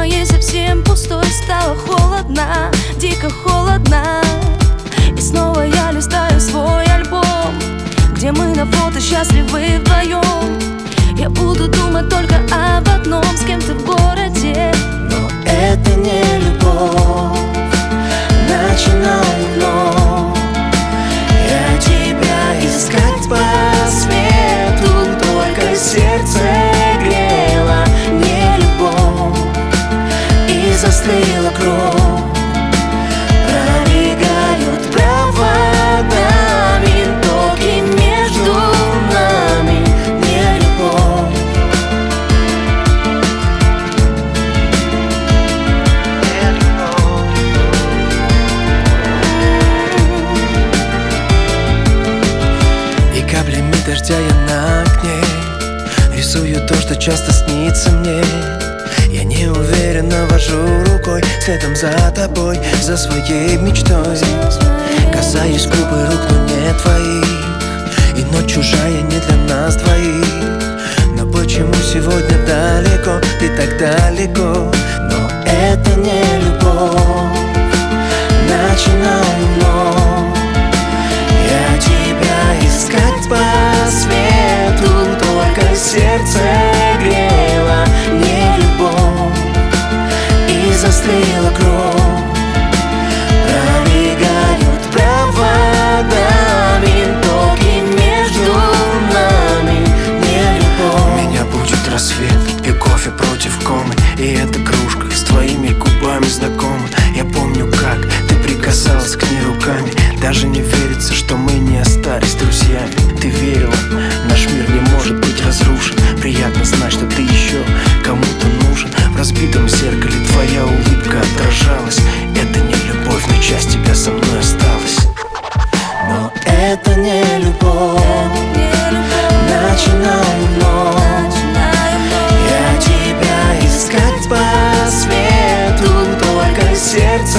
моей совсем пустой стало холодно, дико холодно. И снова я листаю свой альбом, где мы на фото счастливы вдвоем. Я буду думать только об одном, с кем ты в городе. Но это не любовь, начинаю вновь. Я тебя искать по свету, только сердце грело не любовь, и застыла кровь. Пробегают проводами токи между нами, не любовь. И каплями дождя я на окне рисую то, что часто снится мне. Я неуверенно вожу рукой следом за тобой, за своей мечтой. Касаюсь губ и рук, но не твоих, и ночь чужая не для нас двоих. Но почему сегодня далеко, ты так далеко? Но это не любовь, начинаю вновь. Я тебя искать по свету, только сердце грело не любовь, и застыла кровь. Пробегают проводами токи между нами, не любовь. У меня будет рассвет и кофе против комы, и эта кружка с твоими губами знакома. Я помню, как ты прикасалась к ней руками. Даже не верится, что мы не остались друзьями. Ты верила, наш мир не может быть разрушен. Приятно знать, что ты еще кому-то нужен. В разбитом зеркале твоя улыбка отражалась. Это не любовь, но часть тебя со мной осталась. Но это не любовь, начинаю вновь. Я тебя искать по свету, только сердце